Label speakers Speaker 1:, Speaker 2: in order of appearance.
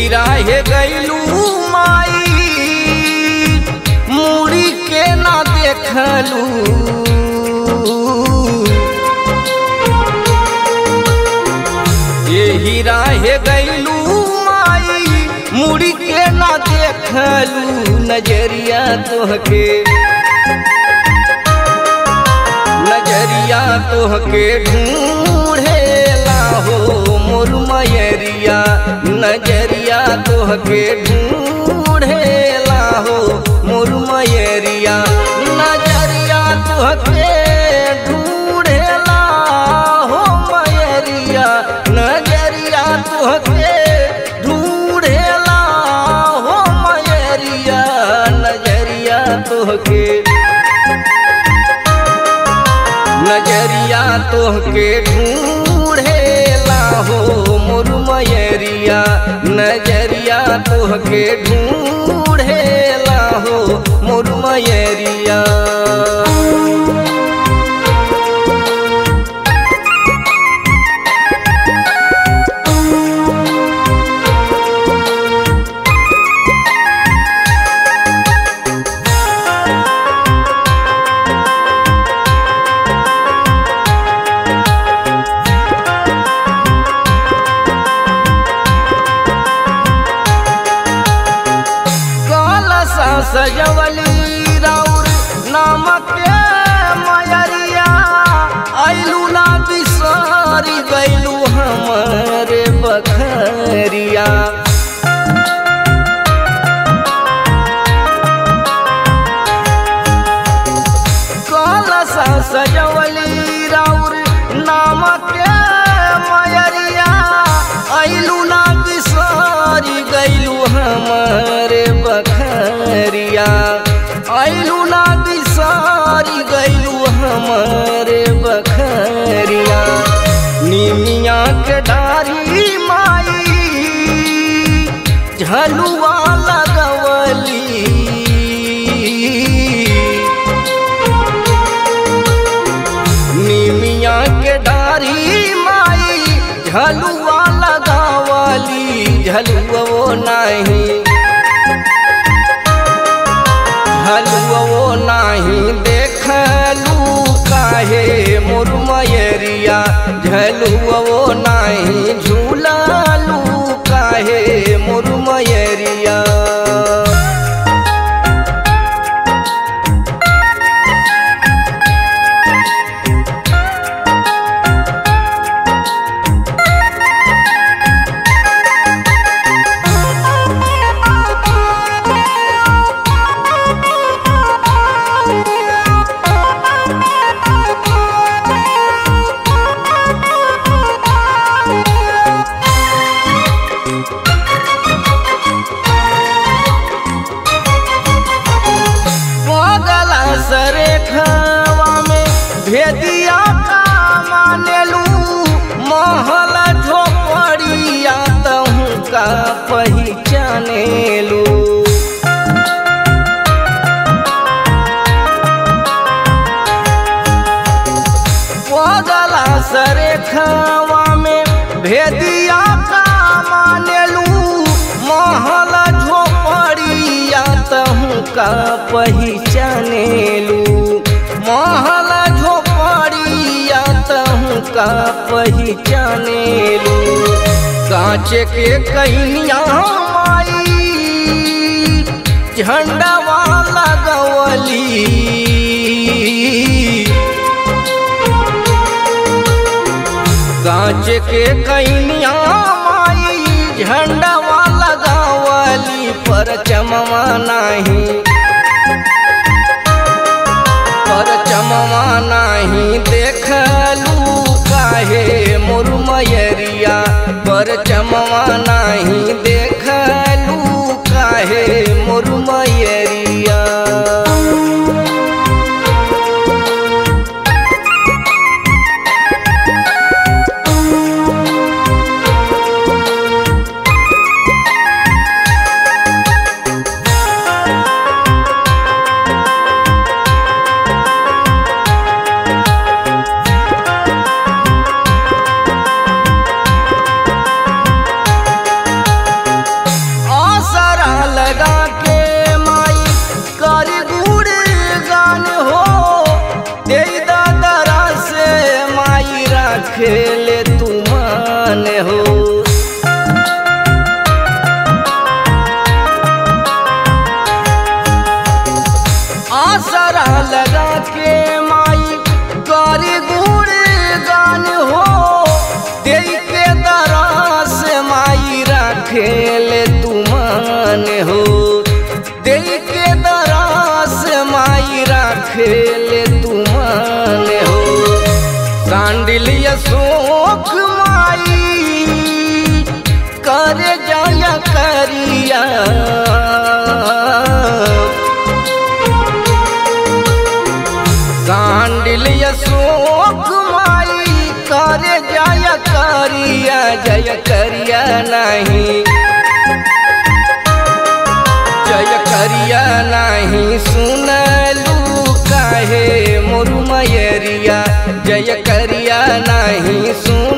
Speaker 1: राहे गैलू माई मुड़ी के ना देखलू। यही राहे गैलू माई मुड़ी के ना देखलू। नजरिया तोहके नजरिया तोहके ढूंढेला हो मोर मयरिया। नजरिया तोहके ढूंढेला हो मोर मयरिया। नजरिया तोहके ढूंढेला हो मयरिया। नजरिया तोहके ढूंढेला हो मयरिया। नजरिया तोहके नजरिया तोहके ढूंढेला हो मोर मयरिया। नजरिया तोहके ढूंढेला हो मोर मयरिया। सजवली राउर नामक मयरिया। आइलू ना बिसारी गैलू हमारे बखरिया। कलसा सजवली राउर नामक मयरिया। आइलू ना बिसारी गैलू हमारे बखरिया। आइलू ना बिसारी गैलू हमारे बखरिया। निमिया के डारी माई झलुआ लगवली। निमिया के डारी माई झलुआ लगावली। झलुआ नहीं झलुओ नाही देखलू काहे मोर मयरिया। झलुओ नाही झूललू काहे मोर मयरिया। सरेखवा में भेदिया का मानेलू। महल झोपड़िया तहु का पहचानेलू। पगला सरेखवा में भेदिया का मानेलू। महल झोपड़िया तहु का पहचानेलू। महल झोपड़िया तहु का पहचानेलू। कांच के कहिनिया माई झंडवा लगवली। कांच के कहिनिया माई झंडवा लगावली। परचमवा नाही परचमवा नाही देखलू काहे मोर मयरिया। परचमवा नाही देखलू काहे मोर मयरिया। सांडिलिया शोक माई कर जय करिया सांडिलिया शोक माई कर जय करिया नहीं जय करिया नहीं सुनलू काहे मोर मयरिया जय करिया नहीं सुन